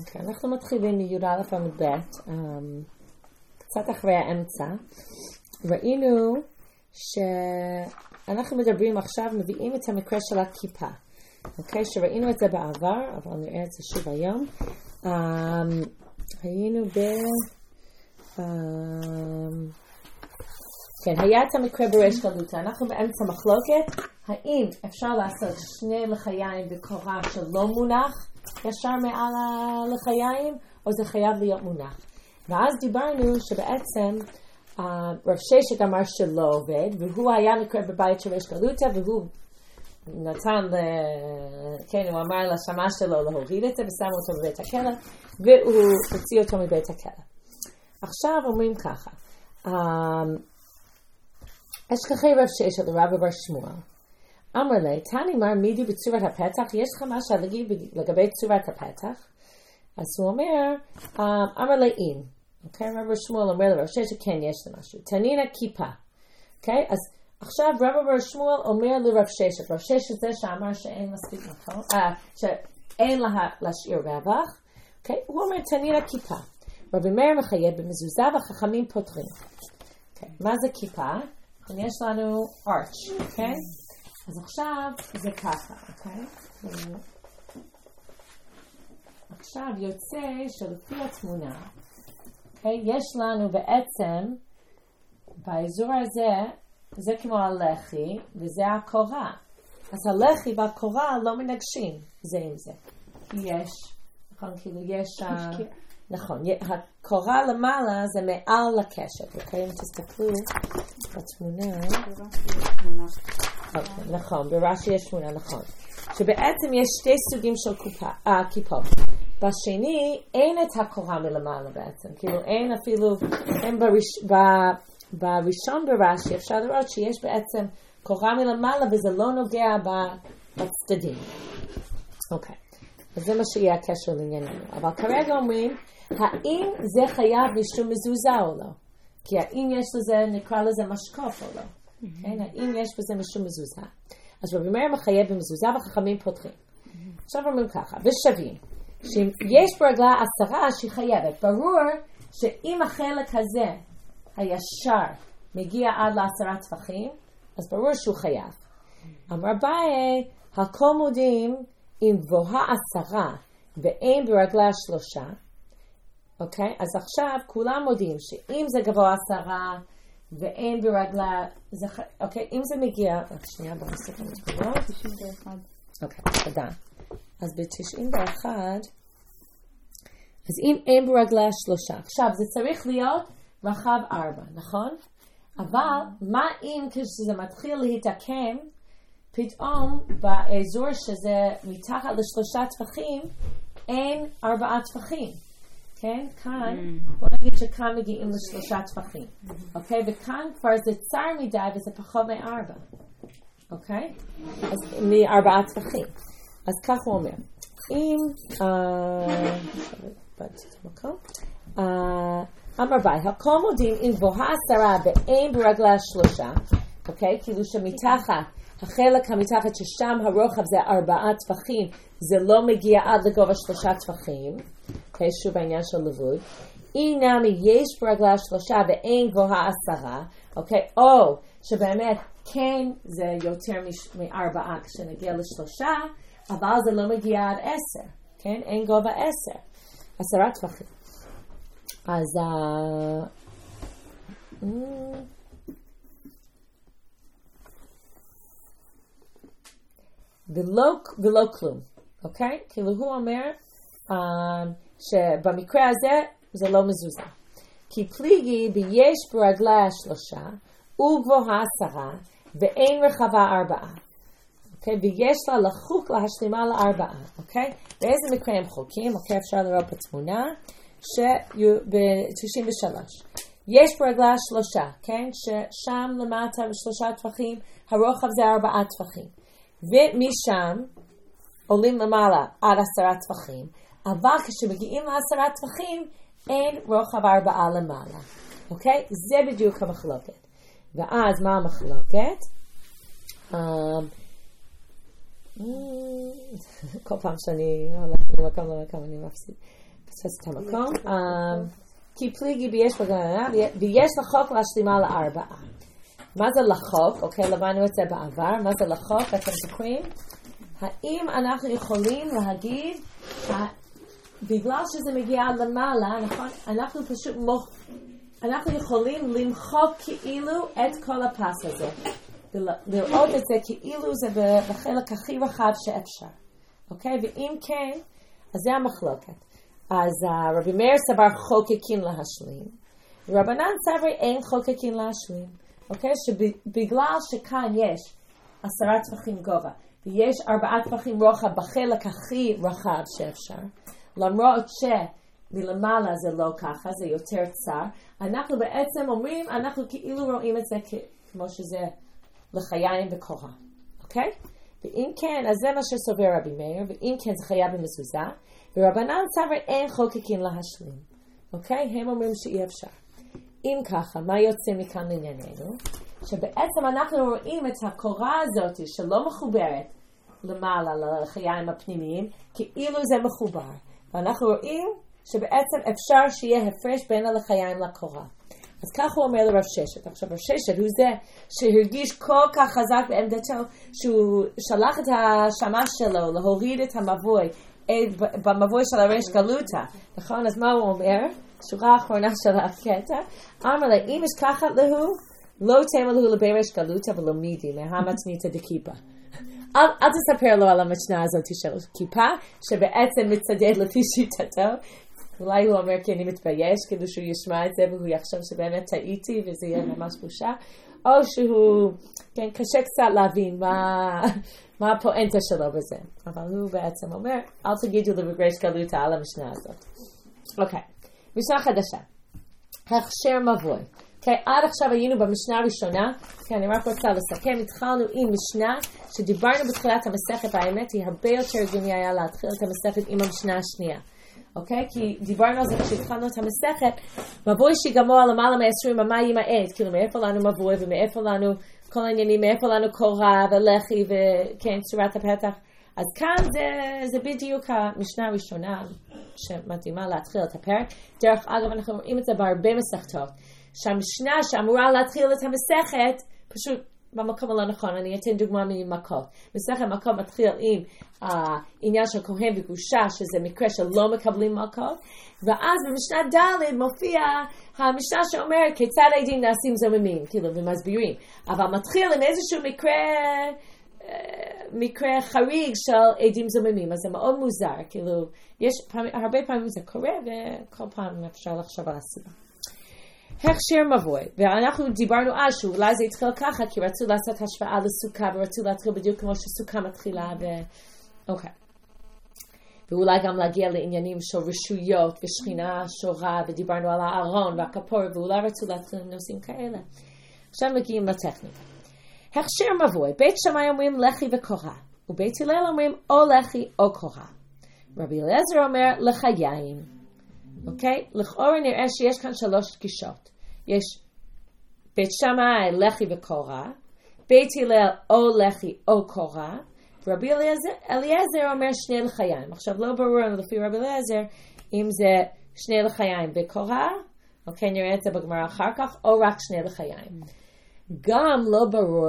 אוקיי, אנחנו מתחילים מי"א עמוד ב', קצת אחרי האמצע. ראינו שאנחנו מדברים עכשיו, מביאים את המקרה של הכיפה. אוקיי, שראינו את זה בעבר, אבל נראה את זה שוב היום. היינו כן, היה את המקרה בריש גלותא. אנחנו באמצע מחלוקת, האם אפשר לעשות שני לחיים בקורה שלא מונח ישר מעל הלחיים, או זה חייב להיות מונח. ואז דיברנו שבעצם רב ששת אמר שלא עובד, והוא היה מקרה בבית של ריש גלותא, והוא נתן, כן, הוא אמר לשמה שלו להוריד את זה, ושם אותו בבית הכלא, והוא הוציא אותו מבית הכלא. עכשיו אומרים ככה, אשכחי רב ששת לרב בר שמואל, אמר לי, תני מר מידי בצורת הפתח, יש לך משהו להגיד לגבי צורת הפתח? אז הוא אומר, אמר לי אין. אוקיי, רב שמואל אומר לרב ששת, כן, יש לי משהו. תנינה כיפה. אוקיי, אז עכשיו רב שמואל אומר לרב ששת, רב ששת זה שאמר שאין מספיק מקום, שאין להשאיר רווח. אוקיי, הוא אומר, תנינה כיפה. רבי מאיר מחייב במזוזה והחכמים פותרים. אוקיי, מה זה כיפה? יש לנו ארץ', אוקיי? אז עכשיו זה ככה, אוקיי? עכשיו יוצא שלפי התמונה, אוקיי? יש לנו בעצם, באזור הזה, זה כמו הלחי, וזה הקורה. אז הלחי והקורה לא מנגשים זה עם זה. כי יש, נכון? כאילו יש... נכון, הקורה למעלה זה מעל לקשת, אוקיי? אם תסתכלו בתמונה... נכון, ברש"י יש תמונה, נכון. שבעצם יש שתי סוגים של כיפות. בשני, אין את הקורה מלמעלה בעצם. כאילו אין אפילו, אין בראשון ברש"י אפשר לראות שיש בעצם קורה מלמעלה וזה לא נוגע בצדדים. אוקיי. אז זה מה שיהיה הקשר לענייננו. אבל כרגע אומרים, האם זה חייב משום מזוזה או לא? כי האם יש לזה, נקרא לזה משקוף או לא? האם יש בזה משום מזוזה? אז רבי מאיר מחייב במזוזה והחכמים פותחים. עכשיו אומרים ככה, ושווים, שאם יש ברגלה 10 שהיא חייבת, ברור שאם החלק הזה הישר מגיע עד ל10 טפחים, אז ברור שהוא חייב. אמר ביי, הכל מודים אם גבוהה 10 ואין ברגלה 3, אוקיי? אז עכשיו כולם מודים שאם זה גבוה 10 ואין ברגלה, אוקיי? אם זה מגיע, שנייה בנוסף המתגבות. 91. אוקיי, תודה. אז ב-91, אז אם אין ברגלה 3, עכשיו זה צריך להיות רחב 4, נכון? אבל מה אם כשזה מתחיל להתעקם, פתאום באזור שזה מתחת ל3 טפחים, אין 4 טפחים. כן? כאן, בוא נגיד שכאן מגיעים ל3 טפחים. אוקיי? וכאן כבר זה צר מדי וזה פחות מ4. אוקיי? אז מ4 טפחים. אז כך הוא אומר. אם, אמר ביי, הכל מודים אם גבוהה 10 ואין ברגלה 3, אוקיי? כאילו שמתחת, החלק המתחת ששם הרוחב זה 4 טפחים, זה לא מגיע עד לגובה 3 טפחים. אוקיי, שוב העניין של לבוד. אם נמי יש ברגלה 3 ואין גבוהה 10, אוקיי, או שבאמת כן זה יותר מ4 כשנגיע ל3, אבל זה לא מגיע עד 10, כן? אין גובה 10 טפחים. אז ולא כלום, אוקיי? כאילו הוא אומר שבמקרה הזה זה לא מזוזה. כי פליגי ביש ברגלה 3 וגבוהה 10 ואין רחבה 4. אוקיי? ויש לה לחוק להשלימה ל4. אוקיי? באיזה מקרה הם חוקים? אוקיי? אפשר לראות בתמונה ב-93. יש ברגלה 3, כן? ששם למטה ב3 טפחים, הרוחב זה 4 טפחים. ומשם עולים למעלה עד 10 טפחים. אבל כשמגיעים ל10 טפחים, אין רוחב 4 למעלה. אוקיי? זה בדיוק המחלוקת. ואז מה המחלוקת? כל פעם שאני הולכת ממקום למקום אני מפסיד. פספס את המקום. כי פליגי ביש בגננה, ויש לחוק להשלימה לארבעה. מה זה לחוק? אוקיי, למדנו את זה בעבר. מה זה לחוק? אתם זוכרים? האם אנחנו יכולים להגיד, בגלל שזה מגיע למעלה, נכון? אנחנו פשוט אנחנו יכולים למחוק כאילו את כל הפס הזה. לראות את זה כאילו זה בחלק הכי רחב שאפשר. אוקיי? ואם כן, אז זה המחלוקת. אז רבי מאיר סבר חוקקין להשלים. רבנן סבר אין חוקקין להשלים. אוקיי? שבגלל שכאן יש 10 טפחים גובה, ויש 4 טפחים רוחב בחלק הכי רחב שאפשר, למרות שמלמעלה זה לא ככה, זה יותר צר, אנחנו בעצם אומרים, אנחנו כאילו רואים את זה כמו שזה לחיים וקורה. אוקיי? ואם כן, אז זה מה שסובר רבי מאיר, ואם כן זה חיה במזוזה, ורבנן סבר אין חוקקין להשלים. אוקיי? הם אומרים שאי אפשר. אם ככה, מה יוצא מכאן לענייננו? שבעצם אנחנו רואים את הקורה הזאת שלא מחוברת למעלה לחיים הפנימיים, כאילו זה מחובר. ואנחנו רואים שבעצם אפשר שיהיה הפרש בין הלחיים לקורה. אז ככה הוא אומר לרב ששת. עכשיו רב ששת הוא זה שהרגיש כל כך חזק בעמדתו שהוא שלח את השמש שלו להוריד את המבוי במבוי של הריש גלותא. נכון? אז מה הוא אומר? שורה האחרונה של הקטע. אמר לה, אם יש ככה להו, לא תאמר לו לבריש גלותא ולא מידי, מהמצניתא דכיפה. אל תספר לו על המשנה הזאת של כיפה, שבעצם מצדד לפי שיטתו. אולי הוא אומר כי אני מתבייש, כדי שהוא ישמע את זה והוא יחשוב שבאמת טעיתי וזה יהיה ממש בושה. או שהוא, כן, קשה קצת להבין מה הפואנטה שלו בזה. אבל הוא בעצם אומר, אל תגידו לבריש גלותא על המשנה הזאת. אוקיי, משנה חדשה. הכשר מבוי. עד עכשיו היינו במשנה הראשונה, אני רק רוצה לסכם, התחלנו עם משנה שדיברנו בתחילת המסכת, האמת היא הרבה יותר הגיוני היה להתחיל את המסכת עם המשנה השנייה. אוקיי? כי דיברנו על זה כשהתחלנו את המסכת, מבוי שיגמור למעלה מ-20 מה ימעט, כאילו מאיפה לנו מבוי ומאיפה לנו כל העניינים, מאיפה לנו קורה ולחי וכן, צורת הפתח. אז כאן זה בדיוק המשנה הראשונה שמתאימה להתחיל את הפרק. דרך אגב, אנחנו רואים את זה בהרבה מסכתות. שהמשנה שאמורה להתחיל את המסכת, פשוט במקום הלא נכון, אני אתן דוגמה ממכות. מסכת מכות מתחיל עם העניין של כהן וגרושה, שזה מקרה שלא מקבלים מכות, ואז במשנה ד' מופיע המשנה שאומר כיצד העדים נעשים זוממים, כאילו, ומסבירים. אבל מתחיל עם איזשהו מקרה חריג של עדים זוממים, אז זה מאוד מוזר, כאילו, הרבה פעמים זה קורה, וכל פעם אפשר לחשוב על הסיבה. הכשר מבוי, ואנחנו דיברנו אז שאולי זה התחיל ככה, כי רצו לעשות השוואה לסוכה, ורצו להתחיל בדיוק כמו שסוכה מתחילה, אוקיי. ואולי גם להגיע לעניינים של רשויות, ושכינה שורה, ודיברנו על הארון והכפור, ואולי רצו להתחיל עם נושאים כאלה. עכשיו מגיעים לטכניקה. הכשר מבוי, בית שמאי אומרים לחי וקורה, ובית הלל אומרים או לחי או קורה. רבי אליעזר אומר לחיים. אוקיי? לכאורה נראה שיש כאן 3 גישות. יש בית שמאי, לחי וקורה, בית הלל או לחי או קורה, ורבי אליעזר אומר שני לחיים. עכשיו לא ברור לפי רבי אליעזר אם זה שני לחיים וקורה, אוקיי, נראה את זה בגמרא אחר כך, או רק שני לחיים. גם לא ברור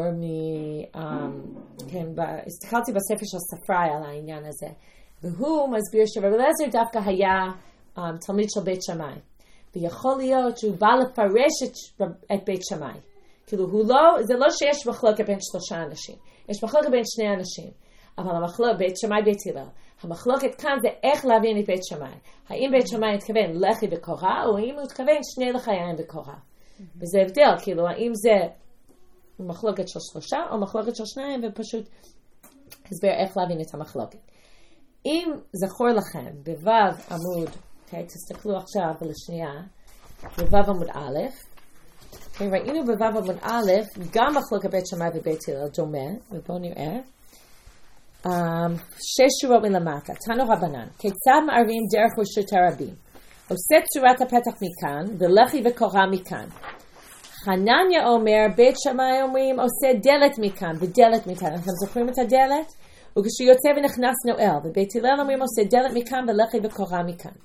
כן, הסתכלתי בספר של ספראי על העניין הזה, והוא מסביר שרבי אליעזר דווקא היה תלמיד של בית שמאי, ויכול להיות שהוא בא לפרש את בית שמאי. כאילו זה לא שיש מחלוקת בין 3 אנשים, יש מחלוקת בין 2 אנשים, אבל המחלוקת בית שמאי בית הלל, המחלוקת כאן זה איך להבין את בית שמאי. האם בית שמאי התכוון לחי וקורה, או האם הוא התכוון שני לחיים וקורה. וזה הבדל, כאילו האם זה מחלוקת של 3 או מחלוקת של 2, ופשוט הסבר איך להבין את המחלוקת. אם זכור לכם בו' עמוד, תסתכלו עכשיו לשנייה, בו' עמוד א', ראינו בו' עמוד א', גם מחלוקת בית שמאי ובית הלל דומה, ובואו נראה. 6 שורות מלמטה, תנו רבנן, כיצד מערבים דרך רשות הרבים? עושה צורת הפתח מכאן, ולחי וקורה מכאן. חנניה אומר, בית שמאי אומרים, עושה דלת מכאן, ודלת מכאן. אתם זוכרים את הדלת? וכשהוא יוצא ונכנס נועל, ובית הלל אומרים, עושה דלת מכאן, ולחי וקורה מכאן.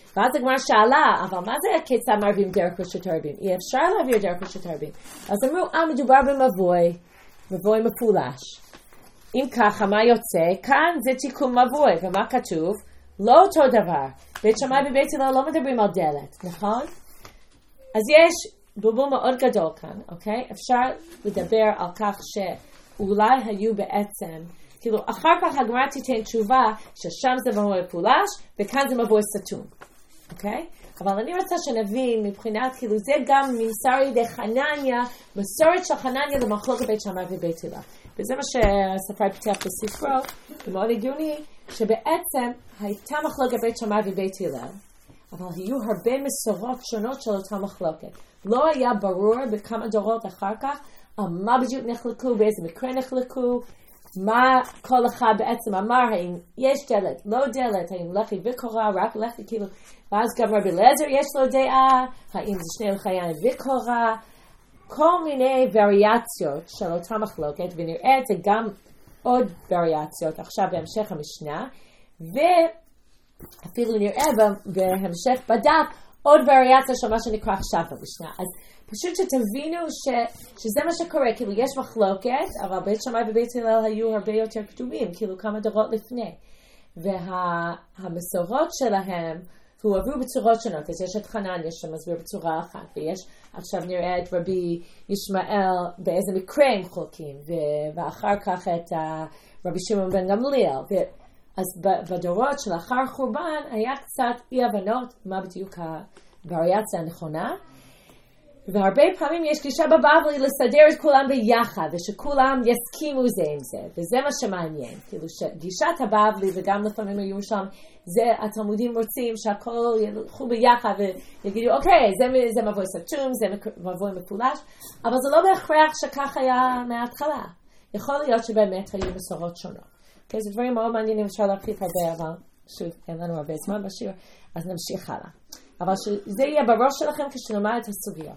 ואז הגמרא שאלה, אבל מה זה כיצד מערבים דרך רשות הרבים? אי אפשר להעביר דרך רשות הרבים. אז אמרו, מדובר במבוי, מבוי מפולש. אם ככה, מה יוצא? כאן זה תיקון מבוי, ומה כתוב? לא אותו דבר. בית שמאי ובית הלל לא מדברים על דלת, נכון? אז יש בלבול מאוד גדול כאן, אוקיי? אפשר לדבר על כך שאולי היו בעצם, כאילו אחר כך הגמרא תיתן תשובה ששם זה מבוי מפולש וכאן זה מבוי סתום, אוקיי? אבל אני רוצה שנבין מבחינת, כאילו זה גם ממסרי די חנניה, מסורת של חנניה למחלוקת בית שמאי ובית הלל. וזה מה שהספר פיתח בספרו, זה מאוד הגיוני, שבעצם הייתה מחלוקת בית שמאי ובית הלל, אבל היו הרבה מסורות שונות של אותה מחלוקת. לא היה ברור בכמה דורות אחר כך, מה בדיוק נחלקו, באיזה מקרה נחלקו, מה כל אחד בעצם אמר, האם יש דלת, לא דלת, האם לחי וקורה, רק לחי, כאילו, ואז גם רבי אליעזר יש לו דעה, האם זה שני לחיים וקורה, כל מיני וריאציות של אותה מחלוקת, ונראה את זה גם עוד וריאציות עכשיו בהמשך המשנה, ואפילו נראה בהמשך בדף עוד וריאציה של מה שנקרא עכשיו במשנה. אז פשוט שתבינו שזה מה שקורה, כאילו יש מחלוקת, אבל בית שמאי ובית הלל היו הרבה יותר כתובים, כאילו כמה דורות לפני. והמסורות שלהם הועברו בצורות שונות, אז יש את חנניה שמסביר בצורה אחת, ויש עכשיו נראה את רבי ישמעאל באיזה מקרה הם חולקים, ואחר כך את רבי שמעון בן גמליאל. אז בדורות של אחר חורבן היה קצת אי הבנות מה בדיוק הווריאציה הנכונה, והרבה פעמים יש גישה בבבלי לסדר את כולם ביחד, ושכולם יסכימו זה עם זה, וזה מה שמעניין, כאילו שגישת הבבלי וגם לפעמים היו שם, זה התלמודים רוצים שהכל ילכו ביחד ויגידו, אוקיי, זה מבוי סתום, זה מבוי מפולש, אבל זה לא בהכרח שכך היה מההתחלה. יכול להיות שבאמת היו מסורות שונות. אוקיי, זה דברים מאוד מעניינים, אפשר להרחיב הרבה, אבל שוב, אין לנו הרבה זמן בשיר, אז נמשיך הלאה. אבל שזה יהיה בראש שלכם כשנאמר את הסוגיה.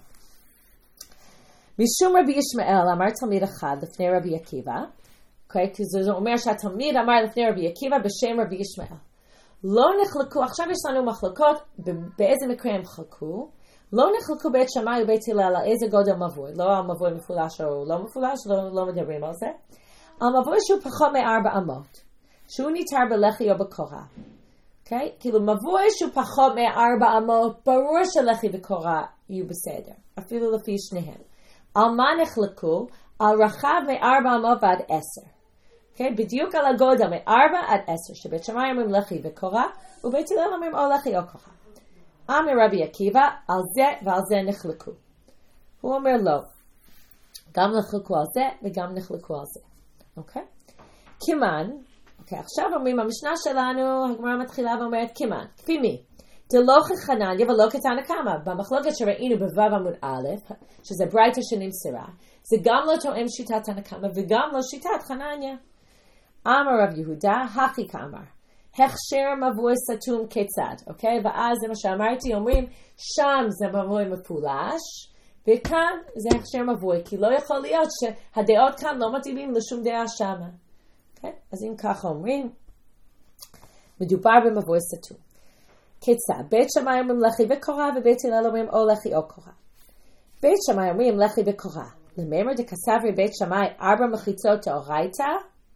משום רבי ישמעאל אמר תלמיד אחד לפני רבי עקיבא, אוקיי, כי זה אומר שהתלמיד אמר לפני רבי עקיבא בשם רבי ישמעאל. לא נחלקו, עכשיו יש לנו מחלקות, באיזה מקרה הם חלקו, לא נחלקו בית שמאי ובית הלל על איזה גודל מבוי, לא על מבוי מפולש או לא מפולש, לא מדברים על זה. על מבוי שהוא פחות מ4 אמות, שהוא ניתר בלחי או בקורה. אוקיי? כאילו מבוי שהוא פחות מ4 אמות, ברור שלחי וקורה יהיו בסדר, אפילו לפי שניהם. על מה נחלקו? על רחב מ4 אמות ועד 10. אוקיי? בדיוק על הגודל מ4 עד 10, שבית שמאי אומרים לחי וקורה, ובית הלל אומרים או לחי או קורה. אמר רבי עקיבא, על זה ועל זה נחלקו. הוא אומר לא, גם נחלקו על זה וגם נחלקו על זה. אוקיי? כימן, אוקיי, עכשיו אומרים, המשנה שלנו, הגמרא מתחילה ואומרת, כימן, כפי מי? דלא כחנניה ולא כתנא קמא. במחלוקת שראינו בו' עמוד א', שזה ברייתא שנמסרה, זה גם לא תואם שיטת תנא קמא וגם לא שיטת חנניה. אמר רב יהודה, הכי כאמר, הכשר מבוי סתום כיצד, אוקיי? ואז זה מה שאמרתי, אומרים, שם זה מבוי מפולש, וכאן זה הכשר מבוי, כי לא יכול להיות שהדעות כאן לא מתאימים לשום דעה שמה. Okay? אז אם ככה אומרים, מדובר במבוי סתום. כיצד? בית שמאי אומרים לחי וקורה, ובית הלל אומרים או לחי או קורה. בית שמאי אומרים לחי וקורה. למאמר דקסברי בית שמאי 4 מחיצות דאורייתא,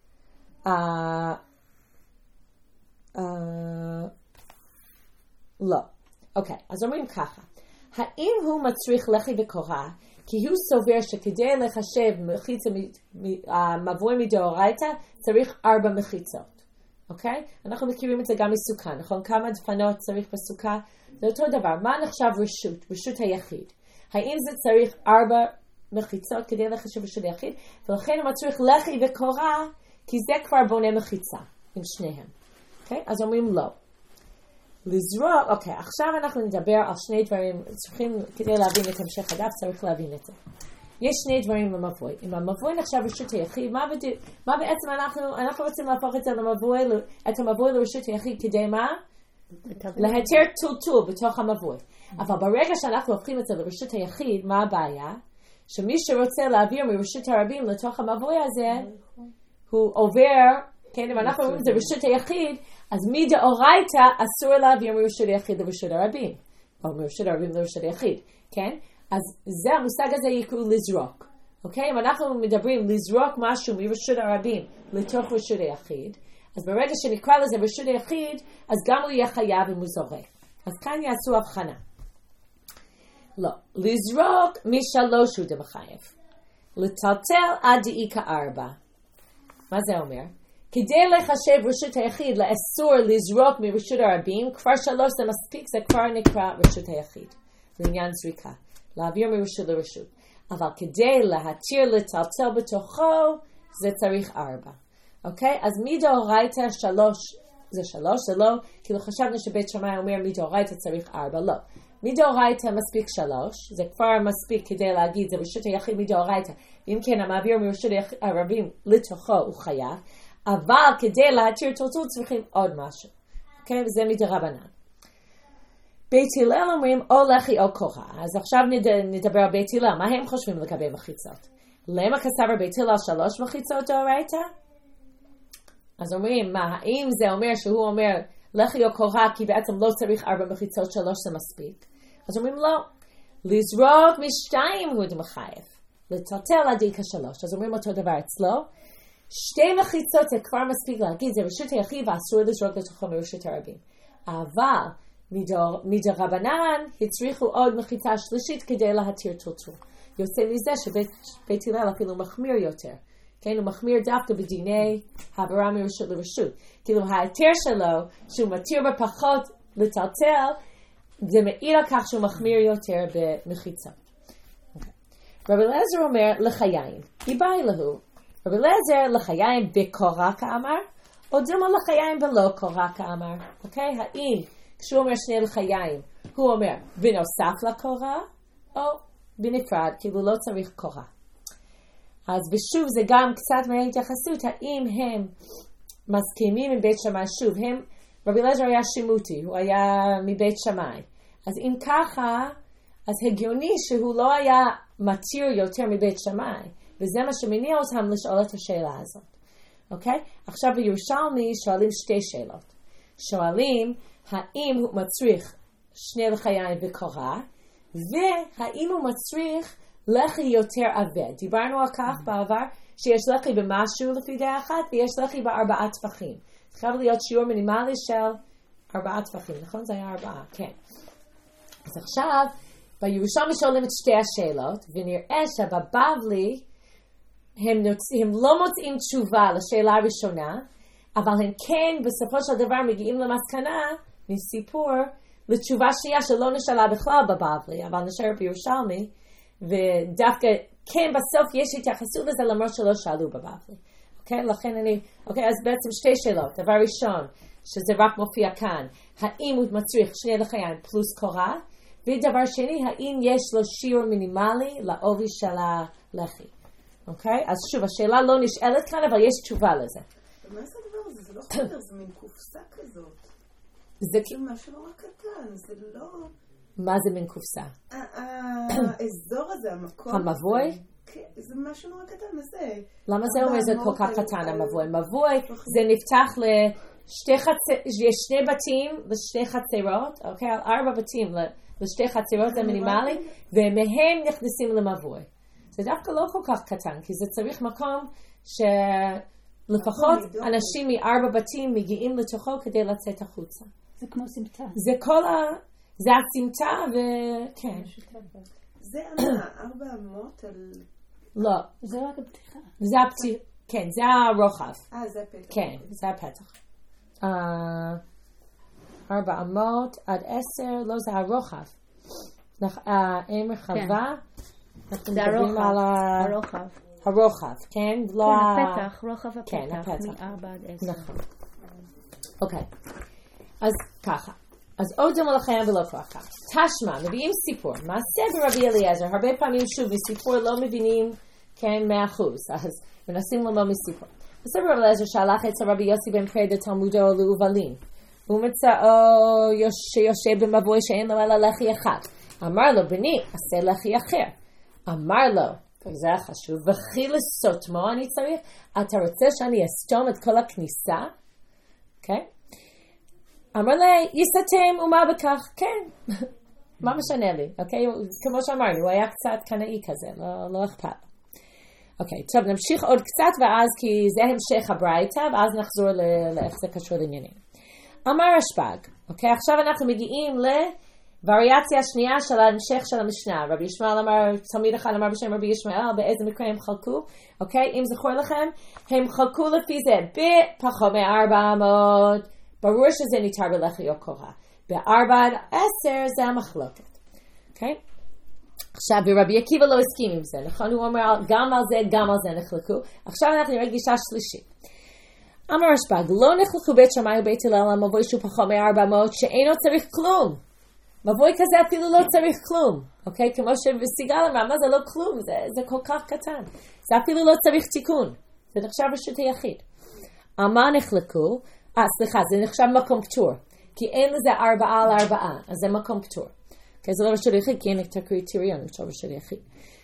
לא. אוקיי, אז אומרים ככה. האם הוא מצריך לחי וקורה, כי הוא סובר שכדי לחשב מבוי מדאורייתא, צריך 4 מחיצות. אוקיי? אנחנו מכירים את זה גם מסוכה, נכון? כמה דפנות צריך בסוכה? זה אותו דבר. מה נחשב רשות? רשות היחיד. האם זה צריך 4 מחיצות כדי לחשב רשות היחיד? ולכן הוא מצריך לחי וקורה, כי זה כבר בונה מחיצה עם שניהם. אוקיי? אז אומרים לא. לזרוע, אוקיי, עכשיו אנחנו נדבר על שני דברים, צריכים, כדי להבין את המשך הדף, צריך להבין את זה. יש שני דברים במבוי. אם המבוי נחשב רשות היחיד, מה בעצם אנחנו רוצים להפוך את זה למבוי, את המבוי לרשות היחיד כדי מה? להתיר טולטול בתוך המבוי. אבל ברגע שאנחנו הופכים את זה לרשות היחיד, מה הבעיה? שמי שרוצה להעביר מרשות הרבים לתוך המבוי הזה, הוא עובר, כן, אם אנחנו אומרים זה רשות היחיד, אז מדאורייתא אסור להעביר מרשות היחיד לרשות הרבים, או מרשות הרבים לרשות היחיד, כן? אז זה המושג הזה יקראו לזרוק, אוקיי? אם אנחנו מדברים לזרוק משהו מרשות הרבים לתוך רשות היחיד, אז ברגע שנקרא לזה רשות היחיד, אז גם הוא יהיה חייב אם הוא זורק. אז כאן יעשו הבחנה. לא, לזרוק משלוש הוא דמחייב. לטלטל עד דאיקה 4. מה זה אומר? כדי לחשב רשות היחיד לאסור לזרוק מרשות הרבים, כבר 3 זה מספיק, זה כבר נקרא רשות היחיד. לעניין זריקה. להעביר מרשות לרשות. אבל כדי להתיר לטלטל בתוכו, זה צריך 4. אוקיי? אז מדאורייתא 3, זה 3, זה לא, כאילו חשבנו שבית שמאי אומר מדאורייתא צריך 4, לא. מדאורייתא מספיק 3, זה כבר מספיק כדי להגיד, זה רשות היחיד מדאורייתא. אם כן, המעביר מרשות הרבים לתוכו הוא חייב, אבל כדי להתיר טלטול צריכים עוד משהו. אוקיי? וזה מדרבנן. בית הלל אומרים או לחי או קורה. אז עכשיו נדבר על בית הלל. מה הם חושבים לגבי מחיצות? למה כסבר בית הלל 3 מחיצות דאורייתא? אז אומרים, מה, האם זה אומר שהוא אומר לחי או קורה כי בעצם לא צריך 4 מחיצות, 3 זה מספיק? אז אומרים לא. לזרוק מ2 הוא דמחייב. לטלטל עד דאיקה 3. אז אומרים אותו דבר אצלו. 2 מחיצות זה כבר מספיק להגיד, זה רשות היחיד ואסור לזרוק לתוכו מרשות הרבים. אבל מדרבנן הצריכו עוד מחיצה שלישית כדי להתיר טלטול. יוצא מזה שבית הלל אפילו מחמיר יותר. כן, הוא מחמיר דווקא בדיני העברה מרשות לרשות. כאילו ההיתר שלו, שהוא מתיר בפחות לטלטל, זה מעיד על כך שהוא מחמיר יותר במחיצה. רבי אליעזר אומר לחיים, היבאי להו. רבי אליעזר לחיים בקורה כאמר, או דומה לחיים בלא קורה כאמר. אוקיי? האם כשהוא אומר שני לחיים, הוא אומר בנוסף לקורה, או בנפרד, כאילו לא צריך קורה. אז ושוב זה גם קצת מההתייחסות, האם הם מסכימים עם בית שמאי, שוב, רבי אליעזר היה שימותי, הוא היה מבית שמאי. אז אם ככה, אז הגיוני שהוא לא היה מתיר יותר מבית שמאי, וזה מה שמניע אותם לשאול את השאלה הזאת. אוקיי? עכשיו בירושלמי שואלים 2 שאלות. שואלים, האם הוא מצריך 2 לחיים וקורה, והאם הוא מצריך לחי יותר עבד. דיברנו על כך בעבר, שיש לחי במשהו לפי דעה אחת, ויש לחי ב4 טפחים. זה חייב להיות שיעור מינימלי של 4 טפחים, נכון? זה היה 4, כן. אז עכשיו, בירושלמי שואלים את 2 השאלות, ונראה שבבבלי, הם לא מוצאים תשובה לשאלה הראשונה, אבל הם כן בסופו של דבר מגיעים למסקנה, מסיפור, לתשובה שנייה שלא נשאלה בכלל בבבלי, אבל נשאר בירושלמי, ודווקא כן בסוף יש התייחסות לזה למרות שלא שאלו בבבלי. אוקיי? לכן אוקיי, אז בעצם 2 שאלות. דבר ראשון, שזה רק מופיע כאן, האם הוא מצריך 2 לחיים פלוס קורה, ודבר שני, האם יש לו שיעור מינימלי לעובי של הלחי. אוקיי? אז שוב, השאלה לא נשאלת כאן, אבל יש תשובה לזה. מה זה הדבר הזה? זה לא חדר, זה מין קופסה כזאת. זה משהו נורא קטן, זה לא... מה זה מין קופסה? האזור הזה, המקום... המבוי? כן, זה משהו נורא קטן, זה... למה זה אומר זה כל כך קטן המבוי? מבוי זה נפתח יש 2 בתים ל2 חצרות, אוקיי? על 4 בתים ל2 חצרות זה מינימלי, ומהם נכנסים למבוי. זה דווקא לא כל כך קטן, כי זה צריך מקום שלפחות אנשים מ4 בתים מגיעים לתוכו כדי לצאת החוצה. זה כמו סמטה. זה הסמטה וכן. זה 4 אמות על... לא. זה רק הפתיחה. זה הפתיחה, כן, זה הרוחב. זה הפתח. כן, זה הפתח. 4 אמות עד 10, לא זה הרוחב. אין רחבה. זה הרוחב. הרוחב, כן? כן, הפתח, רוחב הפתח. כן, הפתח. מ4 עד 10. נכון. אוקיי. אז ככה. אז עוד דומה לחיים ולא ככה. תשמע, מביאים סיפור. מעשה ברבי אליעזר. הרבה פעמים שוב מסיפור לא מבינים, כן, 100%. אז מנסים ללמוד מסיפור. בסדר רבי אליעזר שהלך אצל רבי יוסי בן פרדה תלמודו לאובלין. הוא מצאו שיושב במבוי שאין לו אלא לחי אחד. אמר לו, בני, עשה לחי אחר. אמר לו, זה חשוב. וכי לסותמו אני צריך? אתה רוצה שאני אסתום את כל הכניסה? אוקיי? אמר לי, יסתם ומה בכך? כן. מה משנה לי? אוקיי? כמו שאמרנו, הוא היה קצת קנאי כזה, לא אכפת. אוקיי, טוב, נמשיך עוד קצת, ואז כי זה המשך הברייתא, ואז נחזור לאיך זה קשור לעניינים. אמר רשב"ג, אוקיי, עכשיו אנחנו מגיעים לווריאציה השנייה של ההמשך של המשנה. רבי ישמעאל אמר, תלמיד אחד אמר בשם רבי ישמעאל, באיזה מקרה הם חלקו? אוקיי, אם זכור לכם, הם חלקו לפי זה בפחות מ-400, ברור שזה ניתר בלחי או קורה. ב-4-10 זה המחלוקת. אוקיי? עכשיו, ורבי עקיבא לא הסכים עם זה, נכון? הוא אומר, גם על זה נחלקו. עכשיו אנחנו נראה גישה שלישית. אמר רשב"ג, לא נחלקו בית שמאי ובית הלל על מבוי שהוא פחות מ-400, שאינו צריך כלום. מבוי כזה אפילו לא צריך כלום. אוקיי? כמו שסיגל אמרה, מה זה לא כלום? זה כל כך קטן. זה אפילו לא צריך תיקון. זה נחשב רשות היחיד. על מה נחלקו? סליחה, זה נחשב מקום פטור. כי אין לזה 4 על 4, אז זה מקום פטור. כי זה לא רשות היחיד, כי אין את הקריטריון, זה לא רשות היחיד.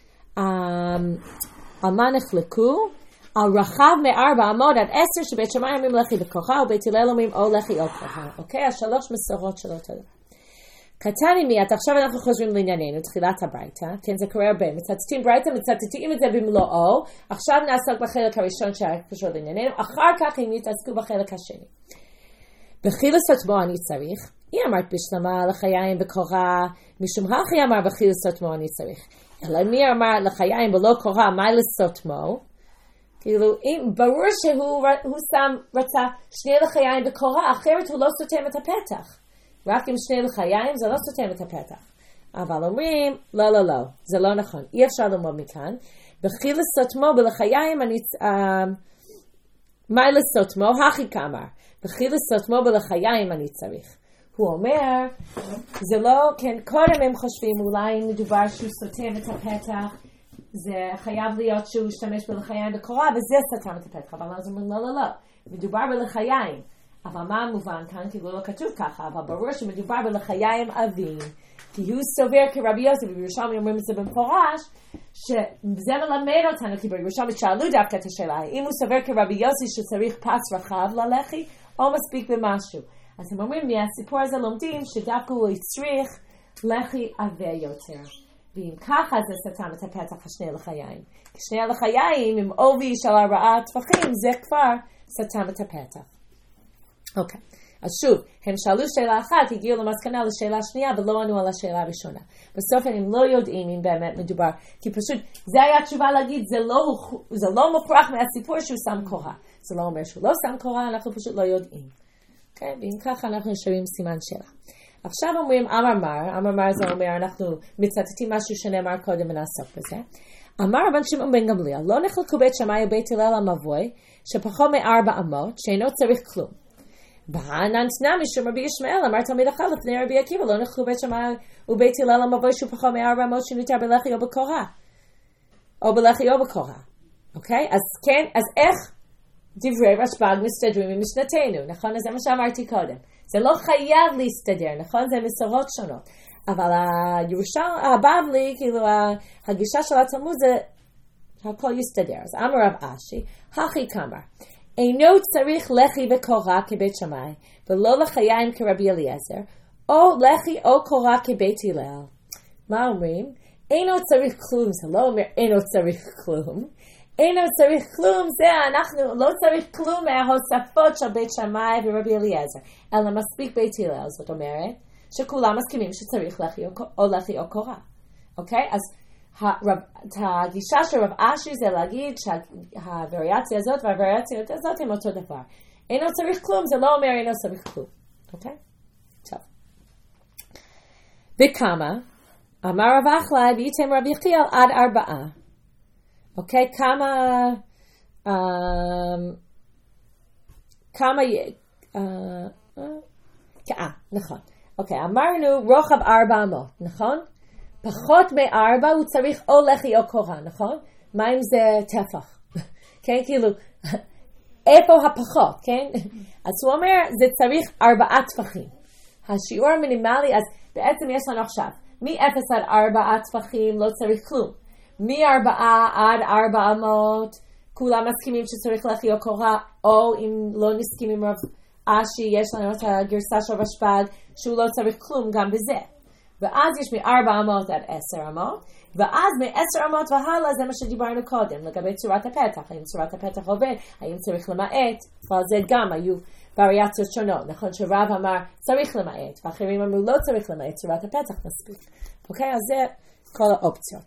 על מה נחלקו? על רחב מ-400 עד 10 שבית שמאי אומרים לחי בכוחה, ובית הלל אומרים או לחי או כוחה. אוקיי? השלוש מסורות של אותו דבר. קטן עם מיד, עכשיו אנחנו חוזרים לענייננו, תחילת הברייתא, כן, זה קורה הרבה. מצטטים ברייתא, מצטטים את זה במלואו, עכשיו נעסוק בחלק הראשון שקשור לענייננו, אחר כך הם יתעסקו בחלק השני. בחילוסות בו אני צריך, היא אמרת בשלמה לחיים בקורה, משום הכי אמר בחילוסות בו אני צריך. אלא מי אמר לחיים ולא קורה, מה לסות מו? כאילו, ברור שהוא רצה שני לחיים בקורה, אחרת הוא לא סותם את הפתח. רק עם שני לחיים זה לא סותם את הפתח. אבל אומרים, לא, זה לא נכון. אי אפשר ללמוד מכאן. בחילוסות מו בלחיים אני... מה לסות מו? הכי כאמר. בחילוסות מו בלחיים אני צריך. הוא אומר, זה לא, כן, קודם הם חושבים, אולי מדובר שהוא סותם את הפתח, זה חייב להיות שהוא ישתמש בלחיים בקורה, וזה סותם את הפתח. אבל אז אומרים, לא. מדובר בלחיים. אבל מה המובן כאן? כי לא כתוב ככה, אבל ברור שמדובר בלחיים עבים, כי הוא סובר כרבי יוסי, ובירושלמי אומרים את זה במפורש, שזה מלמד אותנו, כי בירושלמי שאלו דווקא את השאלה, אם הוא סובר כרבי יוסי שצריך פס רחב ללחי, או מספיק במשהו. אז הם אומרים, מהסיפור הזה לומדים שדווקא הוא צריך לחי עבה יותר. ואם ככה זה סתם את הפתח השני לחיים. כי שני לחיים עם עובי של 4 טפחים, זה כבר סתם את הפתח. אוקיי, אז שוב, הם שאלו שאלה אחת, הגיעו למסקנה לשאלה השנייה, ולא ענו על השאלה הראשונה. בסוף הם לא יודעים אם באמת מדובר, כי פשוט, זה היה תשובה להגיד, זה לא מופרך מהסיפור שהוא שם קורה. זה לא אומר שהוא לא שם קורה, אנחנו פשוט לא יודעים. אוקיי, ואם ככה אנחנו נשארים סימן שאלה. עכשיו אומרים, אמר זה אומר, אנחנו מצטטים משהו שנאמר קודם ונעסוק בזה. אמר רבן שמעון בן גמליאל, לא נחלקו בית שמאי ובית הלל על מבוי, שפחות מ-400, שאינו צריך כלום. בענן תנא משום רבי ישמעאל, אמר תלמיד אחד לפני רבי עקיבא, לא נחלקו בית שמאי ובית הלל על מבוי שהוא פחות מ-400 שניתר בלחי או בקורה. או בלחי או בקורה. אוקיי? אז כן, אז איך דברי רשב"ג מסתדרים עם משנתנו, נכון? אז זה מה שאמרתי קודם. זה לא חייב להסתדר, נכון? זה מסורות שונות. אבל הבבלי, כאילו הגישה של התלמוד זה הכל יסתדר. אז אמר רב אשי, הכי כאמר, אינו צריך לחי וקורה כבית שמאי, ולא לחיים כרבי אליעזר, או לחי או קורה כבית הלל. מה אומרים? אינו צריך כלום, זה לא אומר אינו צריך כלום. אינו צריך כלום, זה אנחנו לא צריך כלום מההוספות של בית שמאי ורבי אליעזר, אלא מספיק בית הלל, זאת אומרת, שכולם מסכימים שצריך לחי או קורה. אוקיי? אז הגישה של רב אשי זה להגיד שהווריאציה הזאת והווריאציה הזאת הם אותו דבר. אינו צריך כלום, זה לא אומר אינו צריך כלום. אוקיי? טוב. וכמה? אמר רב אחלאי וייתם רב יחיאל עד 4. אוקיי? נכון. אוקיי, אמרנו רוחב 400, נכון? פחות מ-4 הוא צריך או לחי או קורה, נכון? מה אם זה טפח? כן, כאילו, איפה הפחות, כן? אז הוא אומר, זה צריך 4 טפחים. השיעור המינימלי, אז בעצם יש לנו עכשיו, מ-0 עד 4 טפחים לא צריך כלום. מ4 עד 400, כולם מסכימים שצריך להכי או קורה, או אם לא נסכים עם רב אשי, יש לנו את הגרסה של רשב"ג, שהוא לא צריך כלום גם בזה. ואז יש מ400 עד 10 ואז מ10 והלאה זה מה שדיברנו קודם, לגבי צורת הפתח, האם צורת הפתח עובד, האם צריך למעט, ועל זה גם היו וריאציות שונות, נכון שרב אמר צריך למעט, ואחרים אמרו לא צריך למעט, צורת הפתח מספיק. אוקיי, אז זה כל האופציות.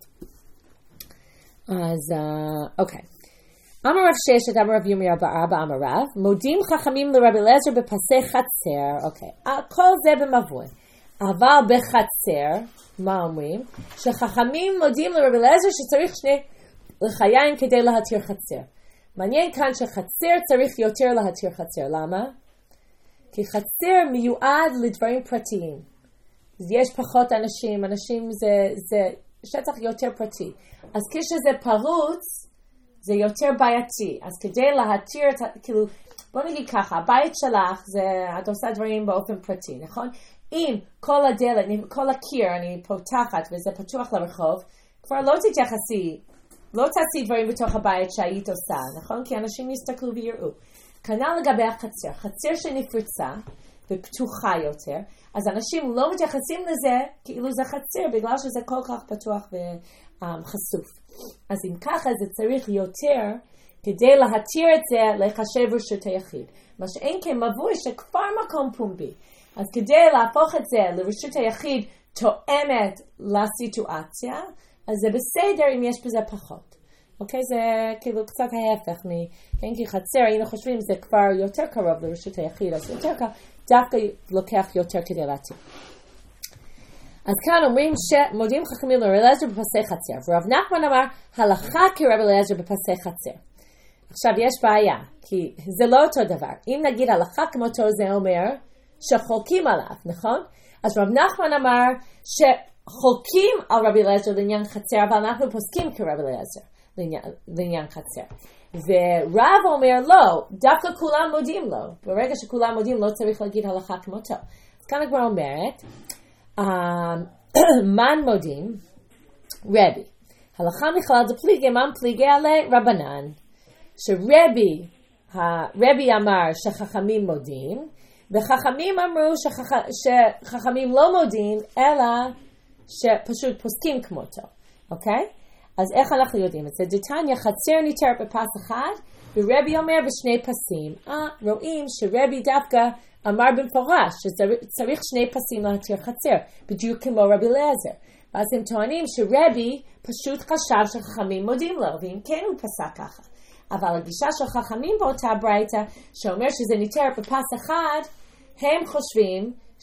אז, אוקיי. אמר רב ששת, אמר רב ירמיה בארבע, אמר רב, מודים חכמים לרבי אליעזר בפסי חצר, אוקיי, כל זה במבוי. אבל בחצר, מה אומרים? שחכמים מודים לרבי אליעזר שצריך 2 לחיים כדי להתיר חצר. מעניין כאן שחצר צריך יותר להתיר חצר. למה? כי חצר מיועד לדברים פרטיים. יש פחות אנשים זה שטח יותר פרטי. אז כשזה פרוץ, זה יותר בעייתי. אז כדי להתיר, כאילו, בוא נגיד ככה, הבית שלך, את עושה דברים באופן פרטי, נכון? אם כל הדלת, כל הקיר, אני פותחת וזה פתוח לרחוב, כבר לא תעשי דברים בתוך הבית שהיית עושה, נכון? כי אנשים יסתכלו ויראו. כנ"ל לגבי החצר, חצר שנפרצה ופתוחה יותר, אז אנשים לא מתייחסים לזה כאילו זה חצר, בגלל שזה כל כך פתוח וחשוף. אז אם ככה זה צריך יותר, כדי להתיר את זה לחשב רשות היחיד. מה שאין כמבוי שכבר מקום פומבי. אז כדי להפוך את זה לרשות היחיד תואמת לסיטואציה, אז זה בסדר אם יש בזה פחות. אוקיי? זה כאילו קצת ההפך כן, כי חצר, היינו חושבים, זה כבר יותר קרוב לרשות היחיד, אז יותר קרוב, דווקא לוקח יותר כדי להתיר. אז כאן אומרים שמודים חכמים לרבי אליעזר בפסי חצר, ורב נחמן אמר, הלכה כרבי אליעזר בפסי חצר. עכשיו, יש בעיה, כי זה לא אותו דבר. אם נגיד הלכה כמותו, זה אומר שחולקים עליו, נכון? אז רב נחמן אמר שחולקים על רבי אליעזר לעניין חצר, אבל אנחנו פוסקים כרבי אליעזר לעניין חצר. ורב אומר לא, דווקא כולם מודים לו. ברגע שכולם מודים לא צריך להגיד הלכה כמותו. אז כאן הגמרא אומרת, מן מודים? רבי. הלכה מכלל דפליגי, מן פליגי עלי רבנן. רבי אמר שחכמים מודים, וחכמים אמרו שחכמים לא מודים, אלא שפשוט פוסקים כמותו. אוקיי? אז איך אנחנו יודעים את זה? דתניא חצר ניתרת בפס אחד, ורבי אומר בשני פסים. רואים שרבי דווקא אמר במפורש שצריך 2 פסים להתיר חצר, בדיוק כמו רבי אליעזר. ואז הם טוענים שרבי פשוט חשב שחכמים מודים לו, ואם כן הוא פסק ככה. אבל הגישה של חכמים באותה ברייתא, שאומר שזה ניתרת בפס אחד, הם חושבים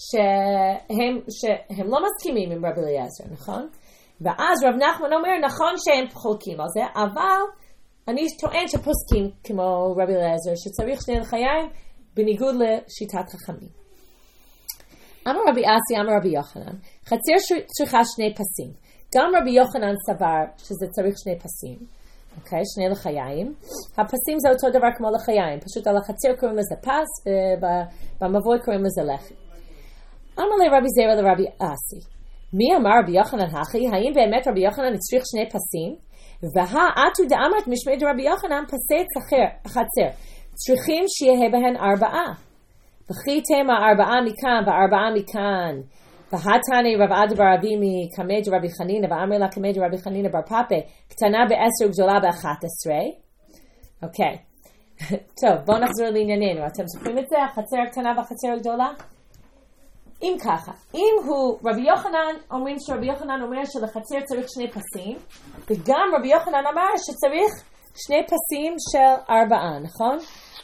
שהם לא מסכימים עם רבי אליעזר, נכון? ואז רב נחמן אומר, נכון שהם חולקים על זה, אבל אני טוען שפוסקים כמו רבי אליעזר, שצריך 2 לחיים, בניגוד לשיטת חכמים. אמר רבי אסי, אמר רבי יוחנן, חצר צריכה 2 פסים. גם רבי יוחנן סבר שזה צריך 2 פסים. אוקיי, 2 לחיים. הפסים זה אותו דבר כמו לחיים. פשוט על החצר קוראים לזה פס, ובמבוי קוראים לזה לחי. אמר לי רבי זרע לרבי אסי, מי אמר רבי יוחנן הכי? האם באמת רבי יוחנן צריך 2 פסים? והאתו דאמרת משמי דרבי יוחנן פסי חצר. צריכים שיהיה בהן 4. וכי תמה 4 מכאן ו4 מכאן. והתני רב עדה בר אבימי קמי דרבי חנינא ואמר לה קמי דרבי חנינא בר פאפא קטנה ב10 גדולה ב11. אוקיי. טוב, בואו נחזור לענייננו. אתם זוכרים את זה? החצר הקטנה והחצר הגדולה? אם ככה, אם הוא רבי יוחנן, אומרים שרבי יוחנן אומר שלחצר צריך 2 פסים, וגם רבי יוחנן אמר שצריך 2 פסים של 4, נכון?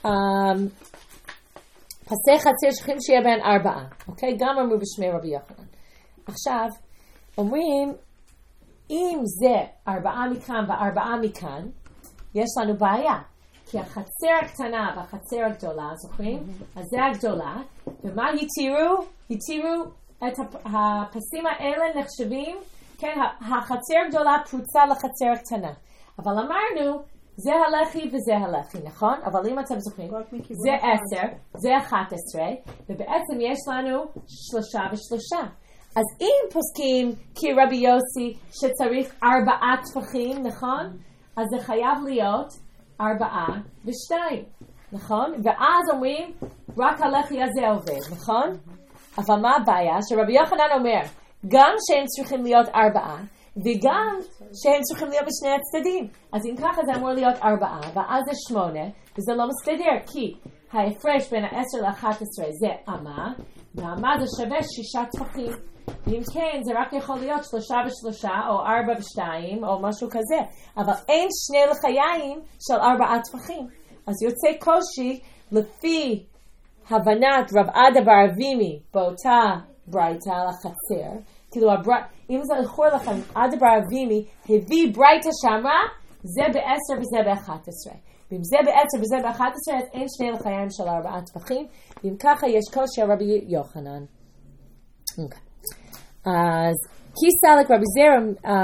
פסי חצר צריכים שיהיה בין 4, אוקיי? גם אמרו בשמי רבי יוחנן. עכשיו, אומרים, אם זה 4 מכאן ו4 מכאן, יש לנו בעיה. כי החצר הקטנה והחצר הגדולה, זוכרים? אז זה הגדולה. ומה התירו? התירו את הפסים האלה נחשבים, כן, החצר הגדולה פרוצה לחצר הקטנה. אבל אמרנו, זה הלחי וזה הלחי, נכון? אבל אם אתם זוכרים, זה 10, זה 11, ובעצם יש לנו 3 ו3. אז אם פוסקים כרבי יוסי שצריך 4 טפחים, נכון? אז זה חייב להיות 4 ו2, נכון? ואז אומרים, רק הלחי הזה עובד, נכון? אבל מה הבעיה? שרבי יוחנן אומר, גם שהם צריכים להיות 4, וגם שהם צריכים להיות בשני הצדדים. אז אם ככה זה אמור להיות 4, ואז זה 8, וזה לא מסתדר, כי ההפרש בין 10 ל-11 זה אמה, והאמה זה שווה 6 טפחים. ואם כן, זה רק יכול להיות 3 ו3, או 4 ו2, או משהו כזה. אבל אין שני לחיים של 4 טפחים. אז יוצא קושי לפי הבנת רב עדה בר אבימי באותה ברייתא על החצר. כאילו, אם זה זכור לכם, עדה בר אבימי הביא ברייתא שאמרה, זה ב10 וזה ב11. ואם זה ב10 וזה ב11, אז אין שני לחיים של 4 טפחים. ואם ככה יש קושי רבי יוחנן. אוקיי. אז כיסלק רבי זרע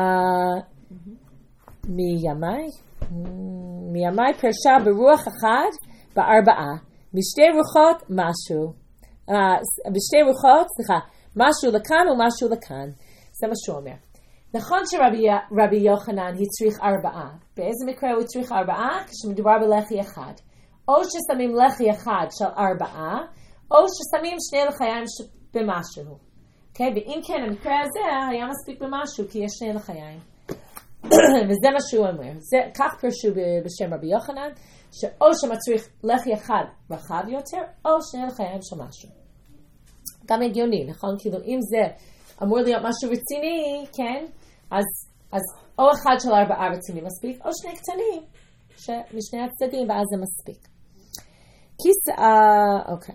מימי פרשה ברוח אחד ב4, בשתי רוחות משהו, בשתי רוחות, משהו לכאן ומשהו לכאן. זה מה שהוא אומר. נכון שרבי יוחנן הצריך 4. באיזה מקרה הוא הצריך 4? כשמדובר בלחי אחד. או ששמים לחי אחד של 4, או ששמים שני לחיים במשהו. Okay, ואם כן, המקרה הזה היה מספיק במשהו, כי יש שני לחיים. וזה מה שהוא אומר. כך פרשו בשם רבי יוחנן, שאו שמצריך לחי אחד רחב יותר, או שני לחיים של משהו. גם הגיוני, נכון? כאילו, אם זה אמור להיות משהו רציני, כן? אז או אחד של 4 רציני מספיק, או שני קטנים, משני הצדדים, ואז זה מספיק. אוקיי.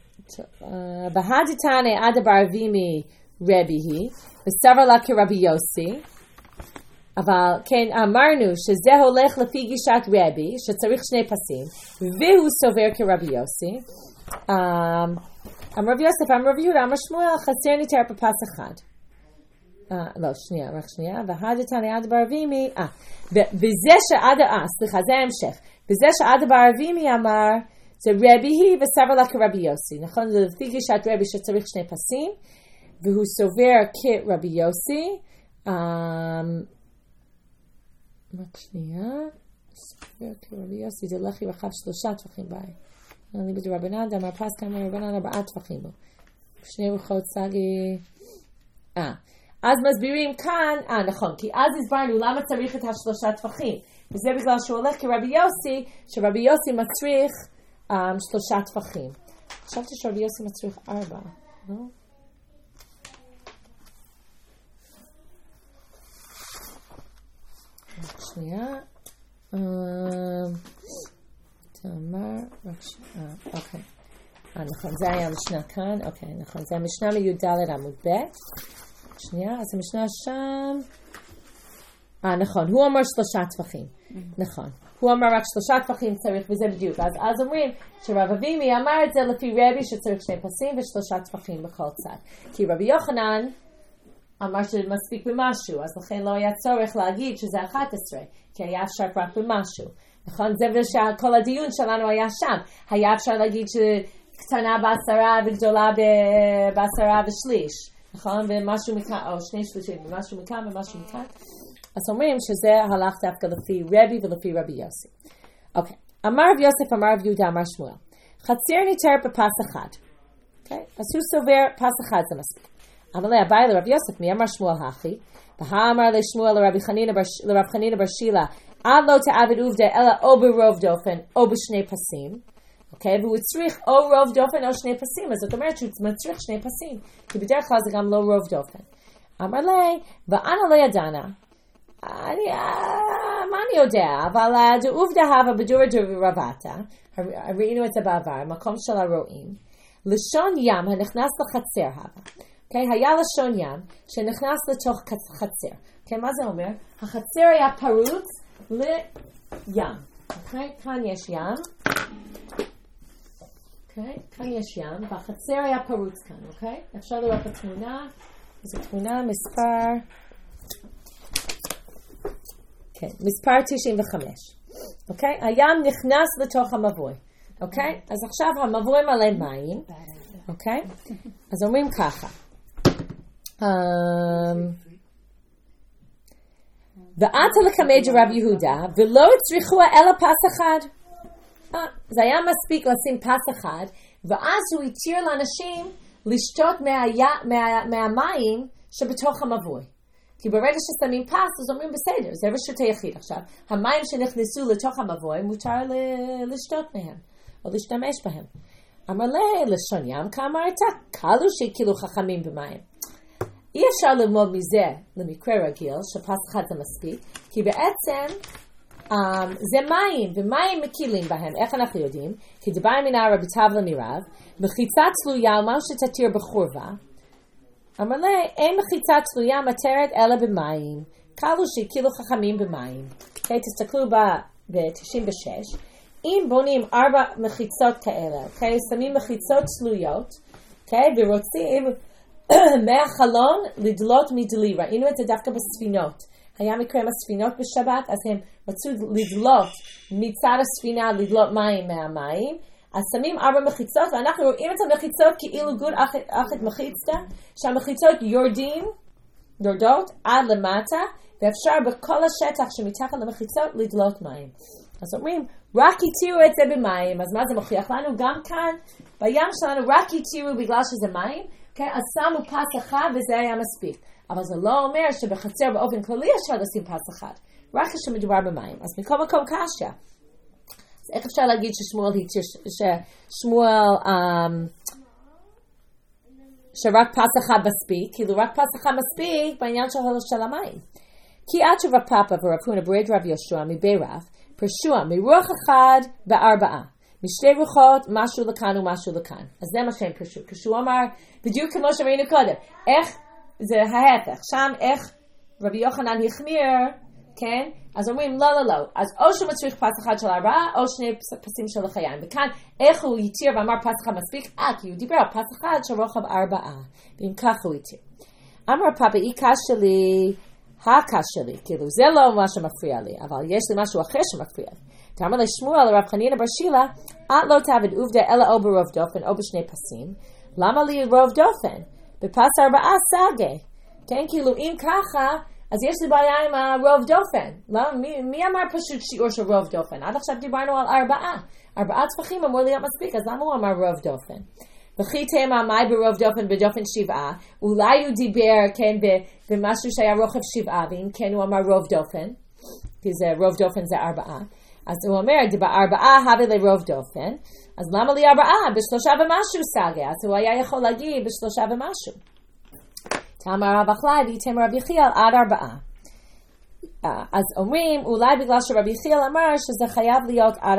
בהדתני עדה בר אבימי רבי היא, וסבר לה כרבי יוסי, אבל כן, אמרנו שזה הולך לפי גישת רבי, שצריך 2 פסים, והוא סובר כרבי יוסי. אמר רבי יוסף, אמר רבי יהודה, אמר שמואל, חסר ניתר בפס אחד. לא, שנייה, רק שנייה. והדתני עדה בר אבימי, וזה שעדה, סליחה, זה ההמשך. וזה שעדה בר אבימי אמר, זה רבי היא וסבר לה כרבי יוסי, נכון? זה לפי גישת רבי שצריך 2 פסים, והוא סובר כרבי יוסי. רק שנייה, סובר כרבי יוסי, זה לחי רחב 3 טפחים ביי. אני בדי רבנן, דאמר פס כמה רבנן 4 טפחים בו. 2 רוחות סגי. אז מסבירים כאן, נכון, כי אז הסברנו למה צריך את 3 טפחים. וזה בגלל שהוא הולך כרבי יוסי, שרבי יוסי מצריך 3 טפחים. חשבתי שרבי יוסי מצריך 4, לא? שנייה. תאמר, אוקיי. נכון, זה היה המשנה כאן. אוקיי, נכון, זה המשנה מי"ד עמוד ב'. שנייה, אז המשנה שם. נכון, הוא אמר 3 טפחים. נכון. הוא אמר רק 3 טפחים צריך, וזה בדיוק. אז אומרים שרב אבימי אמר את זה לפי רבי שצריך 2 פסים ו3 טפחים בכל צד. כי רבי יוחנן אמר שמספיק במשהו, אז לכן לא היה צורך להגיד שזה 11, כי היה אפשר רק במשהו. נכון? זה כל הדיון שלנו היה שם. היה אפשר להגיד שקטנה ב10 וגדולה ב10 ושליש. נכון? ומשהו מכאן, או 2 שלישים, ומשהו מכאן ומשהו מכאן. אז אומרים שזה הלך דווקא לפי רבי ולפי רבי יוסי. אוקיי. אמר רב יוסף, אמר רב יהודה, אמר שמואל. חצר ניתר בפס אחד. אוקיי? אז הוא סובר פס אחד זה מספיק. אמר לה, הבא לרב יוסף, מי אמר שמואל הכי? והאמר לשמואל לרב חנינא בר שילה, עד לא תעבד עובדה, אלא או ברוב דופן, או בשני פסים. אוקיי? והוא צריך או רוב דופן או 2 פסים. אז זאת אומרת שהוא מצריך 2 פסים. כי בדרך כלל זה גם לא רוב דופן. אמר לה, ואנה לא ידענה. מה אני יודע? אבל עובדה הווה בדורא דרבתא, ראינו את זה בעבר, מקום של הרועים, לשון ים הנכנס לחצר הווה. Okay, היה לשון ים שנכנס לתוך חצר. Okay, מה זה אומר? החצר היה פרוץ לים. Okay, כאן יש ים. Okay, כאן יש ים, והחצר היה פרוץ כאן. Okay? אפשר לראות בתמונה. זו תמונה מספר... כן, מספר 95. אוקיי? הים נכנס לתוך המבוי. אוקיי? אז עכשיו המבוי מלא מים. אוקיי? אז אומרים ככה. ועתה לקמד רב יהודה, ולא הצריכוה אלא פס אחד. זה היה מספיק לשים פס אחד, ואז הוא התיר לאנשים לשתות מהמים שבתוך המבוי. כי ברגע ששמים פס, אז אומרים בסדר, זה רשות היחיד עכשיו. המים שנכנסו לתוך המבוי, מותר לשתות מהם, או להשתמש בהם. אמר לשון ים, כאמרת, קלו שיקילו חכמים במים. אי אפשר ללמוד מזה למקרה רגיל, שפס אחד זה מספיק, כי בעצם זה מים, ומים מקילים בהם. איך אנחנו יודעים? כי דבר מנה רבי טבלה מרב, מחיצה תלויה ומה שתתיר בחורבה, אמר אין מחיצה תלויה מטרת אלא במים, קלו שיקילו חכמים במים. תסתכלו ב-96, אם בונים 4 מחיצות כאלה, שמים מחיצות תלויות, ורוצים מהחלון לדלות מדלי, ראינו את זה דווקא בספינות. היה מקרה עם הספינות בשבת, אז הם רצו לדלות מצד הספינה, לדלות מים מהמים, אז שמים 4 מחיצות, ואנחנו רואים את המחיצות כאילו גוד אחת מחיצתה, שהמחיצות יורדות עד למטה, ואפשר בכל השטח שמתחת למחיצות לדלות מים. אז אומרים, רק התירו את זה במים, אז מה זה מוכיח לנו? גם כאן, בים שלנו רק התירו בגלל שזה מים, אז שמו פס אחד וזה היה מספיק. אבל זה לא אומר שבחצר באופן כללי אפשר לשים פס אחד, רק כשמדובר במים. אז מכל מקום קשה. אז איך אפשר להגיד שרק פס אחד מספיק, כאילו רק פס אחד מספיק בעניין של המים. כי עד שרב פאפה ורב הונא ברד רב יהושע מבי רב, פרשוה מרוח אחד ב4, משתי רוחות משהו לכאן ומשהו לכאן. אז זה מה שהם פרשו. כשהוא אמר, בדיוק כמו שראינו קודם, איך זה ההפך, שם איך רבי יוחנן החמיר, כן? אז אומרים לא. אז או שהוא מצריך פס אחד של 4, או 2 פסים של החיים. וכאן איך הוא יתיר ואמר פס אחד מספיק? כי הוא דיבר על פס אחד של רוחב 4. ואם כך הוא יתיר. אמר פאפה, אי קשה לי, הקשה לי, כאילו זה לא מה שמפריע לי, אבל יש לי משהו אחר שמפריע לי. תאמר לשמואל לרב חנינא בר שילה, את לא תעבד עובדה אלא או ברוב דופן או ב2 פסים. למה לי רוב דופן? בפס 4 סגי. כן, כאילו אם ככה, אז יש לי בעיה עם הרוב דופן. לא? מי אמר פשוט שיעור של רוב דופן? עד עכשיו דיברנו על 4 טפחים אמור להיות מספיק, אז למה הוא אמר רוב דופן? וכי תאמה מאי ברוב דופן בדופן 7, אולי הוא דיבר כן במשהו שהיה רוחב 7, ואם כן הוא אמר רוב דופן, כי זה רוב דופן זה 4, אז הוא אומר ב4 הבא לרוב דופן, אז למה לי 4? ב3 ומשהו סגה, אז הוא היה יכול להגיד ב3 ומשהו. תאמר רב אחלאי ויתאמר רב יחיאל עד 4. אז אומרים אולי בגלל שרב יחיאל אמר שזה חייב להיות עד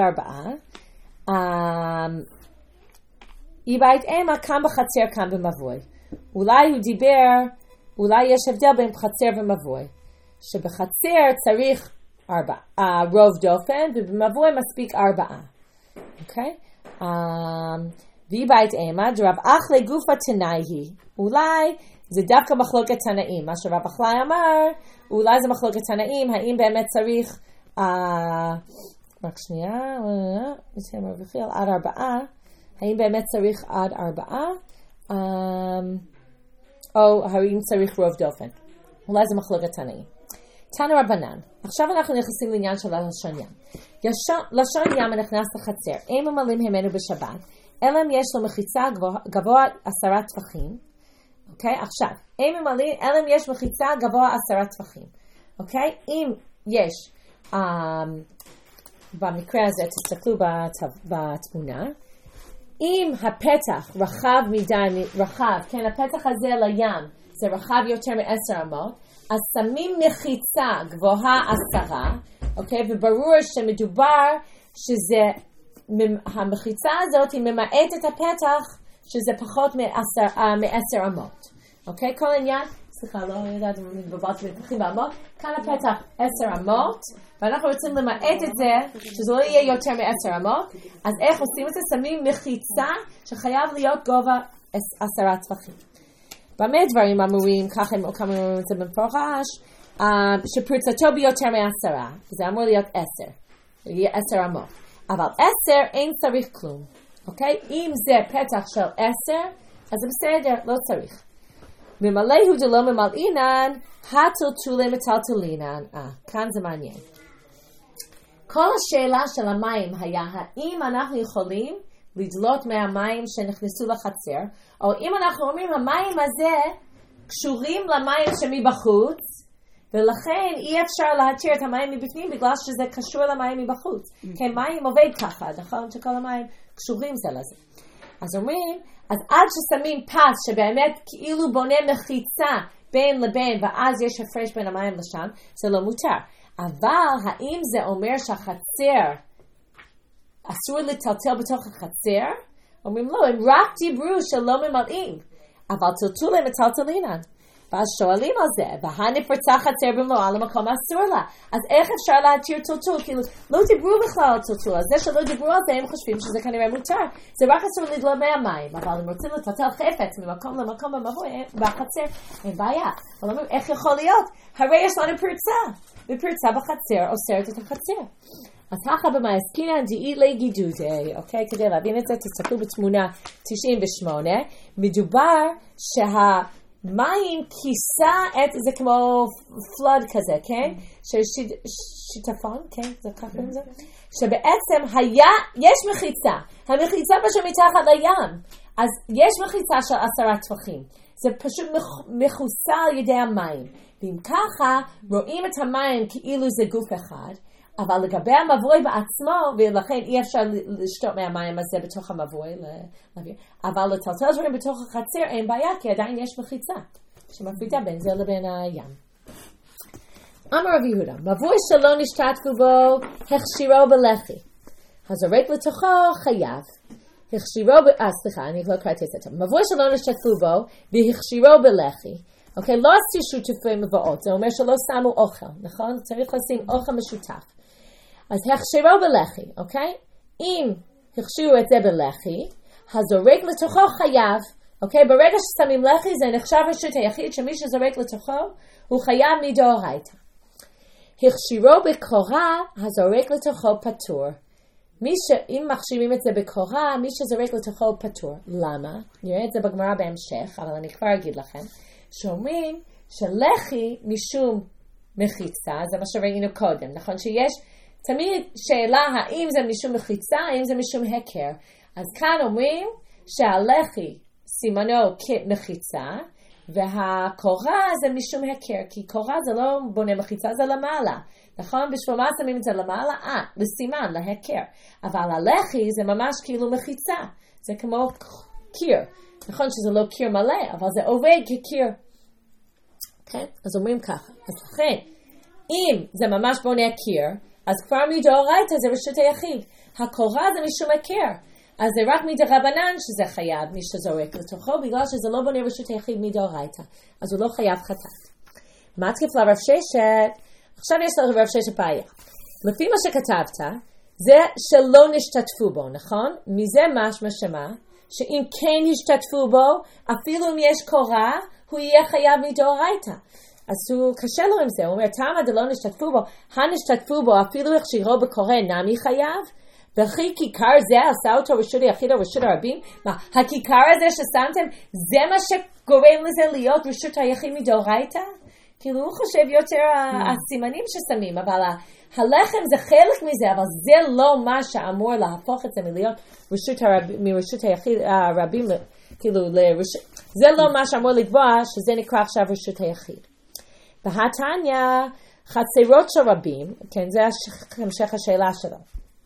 4, היא בית אימה כאן בחצר כאן במבוי. אולי הוא דיבר, אולי יש הבדל בין חצר ומבוי, שבחצר צריך 4, רוב דופן, ובמבוי מספיק 4. אוקיי? והיא בית אימה, דרב אחלה גופה תנאי היא. אולי זה דווקא מחלוקת תנאים. מה שרב אחלה אמר, אולי זה מחלוקת תנאים, האם באמת צריך, רק שנייה, עד 4, האם באמת צריך עד 4, או האם צריך רוב דופן. אולי זה מחלוקת תנאים. תנא רבנן, עכשיו אנחנו נכנסים לעניין של לשון ים. לשון ים נכנס לחצר, אין ממלאים ממנו בשבת, אלא אם יש לו מחיצה גבוה 10 טפחים, אוקיי? עכשיו, אין ממלאים, אלא אם יש מחיצה גבוה 10 טפחים, אוקיי? אם יש, במקרה הזה, תסתכלו בתמונה, אם הפתח רחב מדי, כן, הפתח הזה לים, זה רחב יותר מ10 אמות, אז שמים מחיצה גבוהה 10, אוקיי? וברור שמדובר שזה, המחיצה הזאת היא ממעט את הפתח שזה פחות מ10 אמות, אוקיי? כל עניין, סליחה, לא יודעת אם מתבלבלת ומתפחים באמות, כאן הפתח 10 אמות, ואנחנו רוצים למעט את זה, שזה לא יהיה יותר מ10 אמות, אז איך עושים את זה? שמים מחיצה שחייב להיות גובה 10 טפחים. במה דברים אמורים, ככה הם אומרים את זה במפורש, שפרצתו ביותר מ10, זה אמור להיות 10, יהיה 10 אמות. אבל 10 אין צריך כלום, אוקיי? אם זה פתח של 10, אז זה בסדר, לא צריך. ממלאו דלא ממלאינן, הטלטולי מטלטלינן. כאן זה מעניין. כל השאלה של המים היה, האם אנחנו יכולים לדלות מהמים שנכנסו לחצר, או אם אנחנו אומרים, המים הזה קשורים למים שמבחוץ, ולכן אי אפשר להתיר את המים מבפנים, בגלל שזה קשור למים מבחוץ. כי מים עובד ככה, נכון? שכל המים קשורים זה לזה. אז אומרים, אז עד ששמים פס שבאמת כאילו בונה מחיצה בין לבין, ואז יש הפרש בין המים לשם, זה לא מותר. אבל האם זה אומר שהחצר אסור לטלטל בתוך החצר? אומרים לא, הם רק דיברו שלא ממלאים, אבל טלטול הם מטלטלינן. ואז שואלים על זה, והנפרצה חצר במלואה למקום אסור לה. אז איך אפשר להתיר טלטול? כאילו, לא דיברו בכלל על טלטול, אז זה שלא דיברו על זה, הם חושבים שזה כנראה מותר. זה רק אסור לדלות מהמים, אבל הם רוצים לטלטל חפץ ממקום למקום במבוי, בחצר, אין בעיה. אבל אומרים, איך יכול להיות? הרי יש לנו פרצה, ופרצה בחצר אוסרת את החצר. אז ככה במעסקינן דאילי גידודי, אוקיי? כדי להבין את זה, תסתכלו בתמונה 98, מדובר מים כיסה את, זה כמו פלוד כזה, כן? שיטפון, כן? זה ככה עם זה? שבעצם יש מחיצה. המחיצה פשוט מתחת לים. אז יש מחיצה של 10 טפחים. זה פשוט מכוסה על ידי המים. ואם ככה, רואים את המים כאילו זה גוף אחד, אבל לגבי המבוי בעצמו, ולכן אי אפשר לשתות מהמים הזה בתוך המבוי, אבל לטלטל דברים בתוך החצר אין בעיה, כי עדיין יש מחיצה שמפרידה בין זה לבין הים. אמר רב יהודה, מבוי שלא נשתתפו בו, הכשירו בלחי. הזורק לתוכו חייב. אני לא קראתי את זה. מבוי שלא נשתתפו בו, והכשירו בלחי. אוקיי, לא עשו שותפים מבואות, זה אומר שלא שמו אוכל, נכון? צריך לשים אוכל משותף. אז הכשירו בלחי, אוקיי? אם הכשירו את זה בלחי, הזורק לתוכו חייב, אוקיי? ברגע ששמים לחי זה נחשב רשות היחיד שמי שזורק לתוכו הוא חייב מדאורייתא. הכשירו בקורה, הזורק לתוכו פטור. אם מכשירים את זה בקורה, מי שזורק לתוכו פטור. למה? נראה את זה בגמרא בהמשך, אבל אני כבר אגיד לכם. שאומרים שלחי משום מחיצה, זה מה שראינו קודם, נכון? שיש תמיד שאלה האם זה משום מחיצה, האם זה משום הכר. אז כאן אומרים שהלחי סימנו כמחיצה, והקורה זה משום הכר, כי קורה זה לא בונה מחיצה, זה למעלה. נכון? בשביל מה שמים את זה למעלה? לסימן, להכר. אבל הלחי זה ממש כאילו מחיצה. זה כמו קיר. נכון שזה לא קיר מלא, אבל זה עובד כקיר. כן? אז אומרים ככה. אז לכן, אם זה ממש בונה קיר, אז כבר מדאורייתא זה רשות היחיד. הקורה זה משום הכר. אז זה רק מדרבנן שזה חייב מי שזורק לתוכו, בגלל שזה לא בונה רשות היחיד מדאורייתא. אז הוא לא חייב חטאת. מה תקף לרב ששת? עכשיו יש לרב ששת בעיה. לפי מה שכתבת, זה שלא נשתתפו בו, נכון? מזה משמע שמה? שאם כן השתתפו בו, אפילו אם יש קורה, הוא יהיה חייב מדאורייתא. אז הוא קשה לו עם זה, הוא אומר, תמה דלא נשתתפו בו, הנשתתפו בו, אפילו הכשירו בקורא נמי חייב, וכי כיכר זה עשה אותו רשות היחיד או רשות הרבים? מה, הכיכר הזה ששמתם, זה מה שגורם לזה להיות רשות היחיד מדאורייתא? כאילו הוא חושב יותר הסימנים ששמים, אבל הלחם זה חלק מזה, אבל זה לא מה שאמור להפוך את זה מלהיות מרשות היחיד הרבים, כאילו זה לא מה שאמור לקבוע שזה נקרא עכשיו רשות היחיד. בהתניא חצרות של רבים, כן, זה המשך השאלה שלו.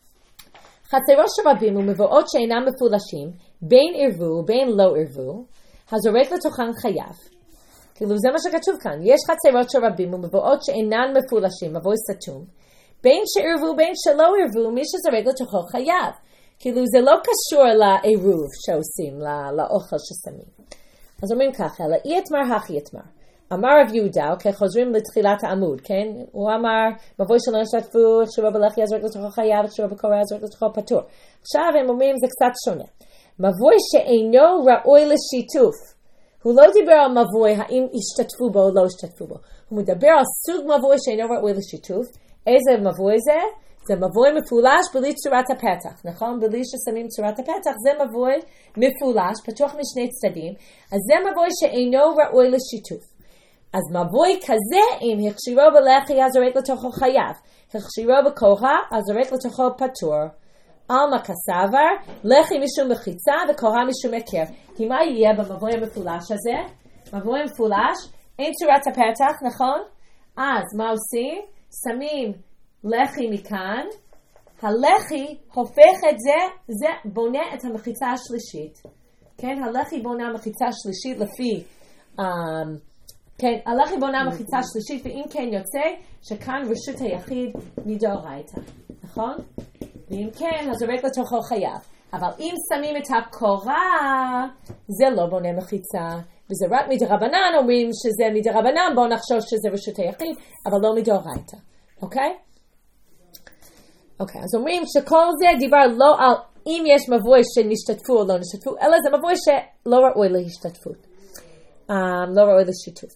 חצרות של רבים ומבואות שאינם מפולשים, בין ערבו ובין לא ערבו, הזורק לתוכן חייב. כאילו זה מה שכתוב כאן, יש חצרות של רבים ומבואות שאינן מפולשים, מבוי סתום, בין שערבו בין שלא ערבו, מי שזורק לתוכו חייב. כאילו זה לא קשור לעירוב שעושים, לאוכל ששמים. אז אומרים ככה, לאי יתמר הכי יתמר. אמר רב יהודה, אוקיי, חוזרים לתחילת העמוד, כן? הוא אמר, מבוי שלא נשתתפו, הכשירו בלחי הזורק לתוכו חייב, הכשירו בקורא הזורק לתוכו פטור. עכשיו הם אומרים זה קצת שונה. מבוי שאינו ראוי לשיתוף. הוא לא דיבר על מבוי, האם השתתפו בו או לא השתתפו בו. הוא מדבר על סוג מבוי שאינו ראוי לשיתוף. איזה מבוי זה? זה מבוי מפולש בלי צורת הפתח, נכון? בלי ששמים צורת הפתח, זה מבוי מפולש, פתוח משני צדדים, אז זה מבוי שאינו ראוי לשיתוף. אז מבוי כזה, אם הכשירו בלחי הזורק לתוכו חייב, הכשירו בקורה, הזורק לתוכו פטור. אלמה כסבר, לחי משום מחיצה וקורה משום הכר. כי מה יהיה במבוי המפולש הזה? מבוי מפולש, אין צורת הפתח, נכון? אז מה עושים? שמים לחי מכאן, הלחי הופך את זה בונה את המחיצה השלישית. כן, הלחי בונה מחיצה שלישית לפי, כן, הלחי בונה מחיצה שלישית, ואם כן יוצא שכאן רשות היחיד מדאורייתא, נכון? ואם כן, אז זורק לתוכו חייב. אבל אם שמים את הקורה, זה לא בונה מחיצה, וזה רק מדרבנן, אומרים שזה מדרבנן, בואו נחשוב שזה רשות היחיד, אבל לא מדאורייתא, אוקיי? אוקיי, אז אומרים שכל זה דיבר לא על אם יש מבוי שנשתתפו או לא נשתתפו, אלא זה מבוי שלא ראוי להשתתפות, לא ראוי לשיתוף.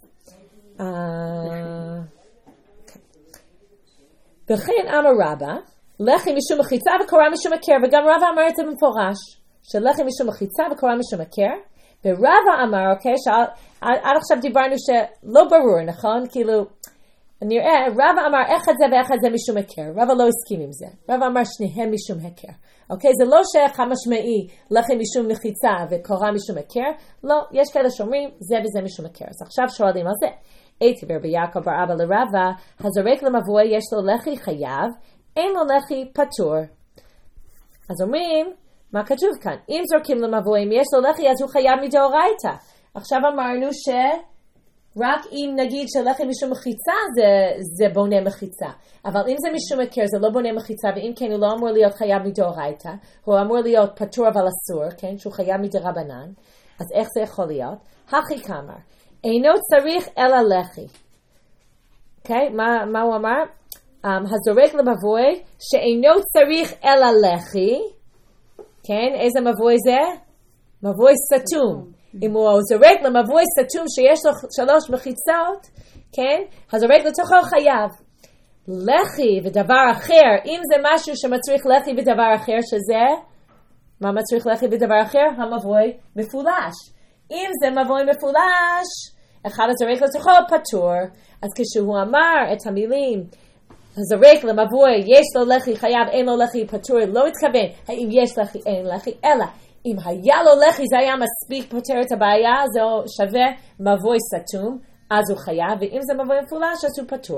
וכן אמר רבא, לחי משום מחיצה וקורה משום הכר, וגם רבא אמר את זה במפורש, שלחי משום מחיצה וקורה משום הכר, ורבא אמר, אוקיי, עד עכשיו דיברנו שלא ברור, נכון? כאילו, נראה, רבא אמר אחד זה ואחד זה משום הכר, רבא לא הסכים עם זה, רבא אמר שניהם משום הכר, אוקיי? זה לא שחד-משמעי לחי משום מחיצה וקורה משום הכר, לא, יש כאלה שאומרים זה וזה משום הכר, אז עכשיו שואלים על זה, הייתי ברבי יעקב בר אבא לרבא, הזורק למבוי יש לו לחי חייב, אין לו לחי פטור. אז אומרים, מה כתוב כאן? אם זורקים למבוי, אם יש לו לחי, אז הוא חייב מדאורייתא. עכשיו אמרנו שרק אם נגיד שלחי משום מחיצה, זה בונה מחיצה. אבל אם זה משום הכר, זה לא בונה מחיצה, ואם כן, הוא לא אמור להיות חייב מדאורייתא, הוא אמור להיות פטור אבל אסור, כן? שהוא חייב מדרבנן. אז איך זה יכול להיות? הכי כמר. אינו צריך אלא לחי. אוקיי? מה הוא אמר? הזורק למבוי שאינו צריך אלא לחי, כן? איזה מבוי זה? מבוי סתום. אם הוא זורק למבוי סתום שיש לו 3 מחיצות, כן? הזורק לתוכו חייב. לחי ודבר אחר, אם זה משהו שמצריך לחי ודבר אחר, שזה? מה מצריך לחי ודבר אחר? המבוי מפולש. אם זה מבוי מפולש, אחד הזורק לתוכו פטור. אז כשהוא אמר את המילים, הזורק למבוי, יש לו לחי חייב, אין לו לחי פטור, לא מתכוון, האם יש לחי, אין לחי, אלא אם היה לו לחי, זה היה מספיק פותר את הבעיה, זה שווה מבוי סתום, אז הוא חייב, ואם זה מבוי מפולש, אז הוא פטור.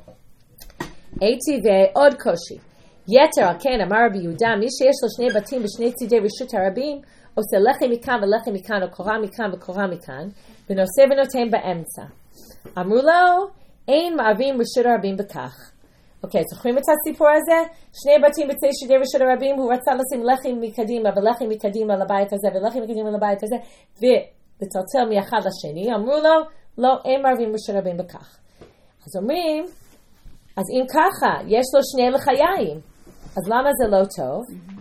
הייתי ועוד קושי. יתר, כן, אמר רבי יהודה, מי שיש לו 2 בתים בשני צידי רשות הרבים, עושה לחי מכאן ולחי מכאן, או קורה מכאן וקורה מכאן, ונושא ונותן באמצע. אמרו לו, אין מערבים רשות הרבים בכך. אוקיי, זוכרים את הסיפור הזה? 2 בתים בצי שדי רשות הרבים, הוא רצה לשים לחי מקדימה ולחי מקדימה לבית הזה ולחי מקדימה לבית הזה, ולצלצל מאחד לשני. אמרו לו, לא, אין מערבים רשות הרבים בכך. אז אומרים, אז אם ככה, יש לו 2 לחיים, אז למה זה לא טוב?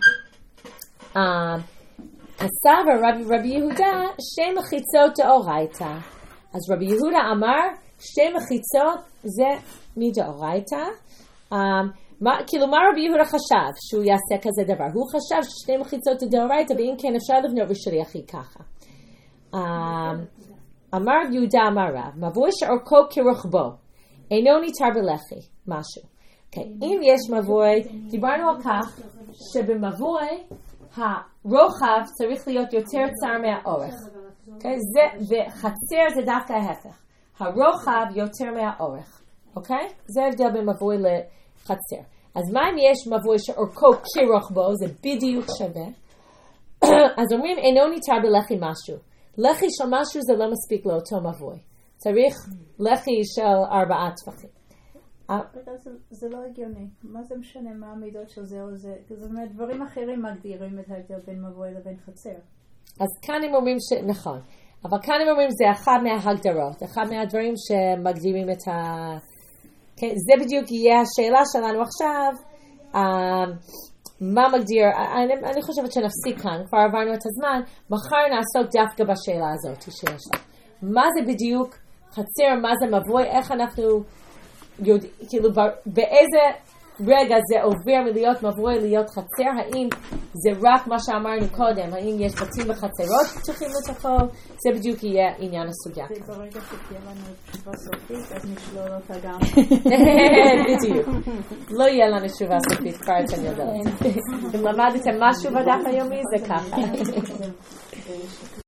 הסבר רבי יהודה, 2 מחיצות דאורייתא. אז רבי יהודה אמר, 2 מחיצות זה מדאורייתא. כאילו מה רבי יהודה חשב שהוא יעשה כזה דבר? הוא חשב ש2 מחיצות דאורייתא, ואם כן אפשר לבנות רשות יחיד ככה. אמר יהודה אמר רב, מבוי שאורכו כרוחבו, אינו ניתר בלחי, משהו. אם יש מבוי, דיברנו על כך שבמבוי הרוחב צריך להיות יותר צר מהאורך. וחצר זה דווקא ההפך. הרוחב יותר מהאורך. אוקיי? זה הבדל בין מבוי לחצר. אז מה אם יש מבוי שאורכו כרוחבו, זה בדיוק שווה. אז אומרים, אינו ניתר בלחי משהו. לחי של משהו זה לא מספיק לאותו מבוי. צריך לחי של 4 טפחים. זה לא הגיוני. מה זה משנה? מה המידות של זה או זה? זאת אומרת, דברים אחרים מגדירים את ההבדל בין מבוי לבין חצר. אז כאן הם אומרים נכון. אבל כאן הם אומרים זה אחד מההגדרות. אחד מהדברים שמגדירים את ה... כן, זה בדיוק יהיה השאלה שלנו עכשיו. מה מגדיר? אני חושבת שנפסיק כאן. כבר עברנו את הזמן. מחר נעסוק דווקא בשאלה הזאת שיש לך. מה זה בדיוק חצר? מה זה מבוי? איך אנחנו... כאילו באיזה רגע זה עובר מלהיות מבוי להיות חצר, האם זה רק מה שאמרנו קודם, האם יש בתים וחצרות שצריכים לתקול, זה בדיוק יהיה עניין הסוגיה. ברגע שתהיה לנו תשובה סופית, אז נשלול אותה גם. בדיוק. לא יהיה לנו תשובה סופית, כבר אתם יודעים. אם למדתם משהו בדף היומי, זה ככה.